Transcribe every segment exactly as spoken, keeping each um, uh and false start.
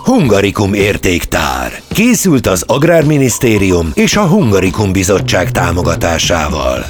Hungarikum értéktár. Készült az Agrárminisztérium és a Hungarikum Bizottság támogatásával.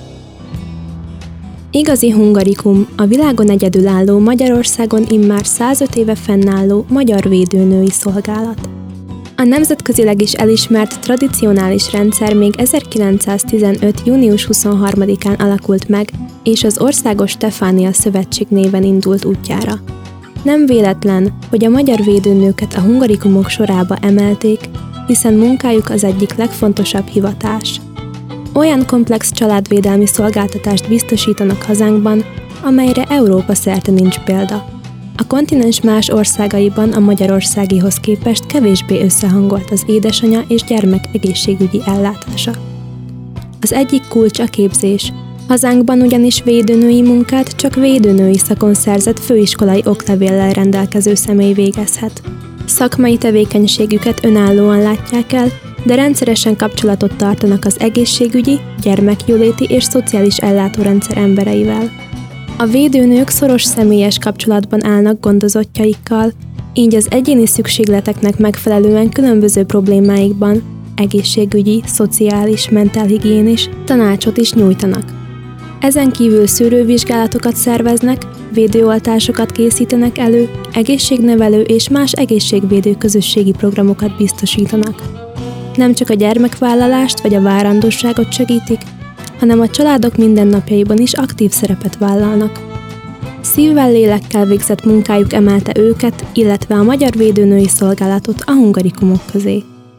Igazi Hungarikum a világon egyedülálló, Magyarországon immár százöt éve fennálló magyar védőnői szolgálat. A nemzetközileg is elismert tradicionális rendszer még ezerkilencszáztizenöt. június huszonharmadikán alakult meg, és az Országos Stefánia Szövetség néven indult útjára. Nem véletlen, hogy a magyar védőnőket a hungarikumok sorába emelték, hiszen munkájuk az egyik legfontosabb hivatás. Olyan komplex családvédelmi szolgáltatást biztosítanak hazánkban, amelyre Európa szerte nincs példa. A kontinens más országaiban a magyarországihoz képest kevésbé összehangolt az édesanya és gyermek egészségügyi ellátása. Az egyik kulcs a képzés. Hazánkban ugyanis védőnői munkát csak védőnői szakon szerzett főiskolai oklevéllel rendelkező személy végezhet. Szakmai tevékenységüket önállóan látják el, de rendszeresen kapcsolatot tartanak az egészségügyi, gyermekjóléti és szociális ellátórendszer embereivel. A védőnők szoros személyes kapcsolatban állnak gondozottjaikkal, így az egyéni szükségleteknek megfelelően különböző problémáikban egészségügyi, szociális, mentálhigiénis tanácsot is nyújtanak. Ezen kívül szűrővizsgálatokat szerveznek, védőoltásokat készítenek elő, egészségnevelő és más egészségvédő közösségi programokat biztosítanak. Nem csak a gyermekvállalást vagy a várandóságot segítik, hanem a családok mindennapjaiban is aktív szerepet vállalnak. Szívvel, lélekkel végzett munkájuk emelte őket, illetve a magyar védőnői szolgálatot a hungarikumok közé.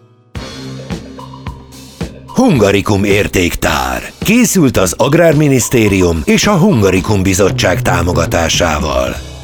Hungarikum értéktár. Készült az Agrárminisztérium és a Hungarikum Bizottság támogatásával.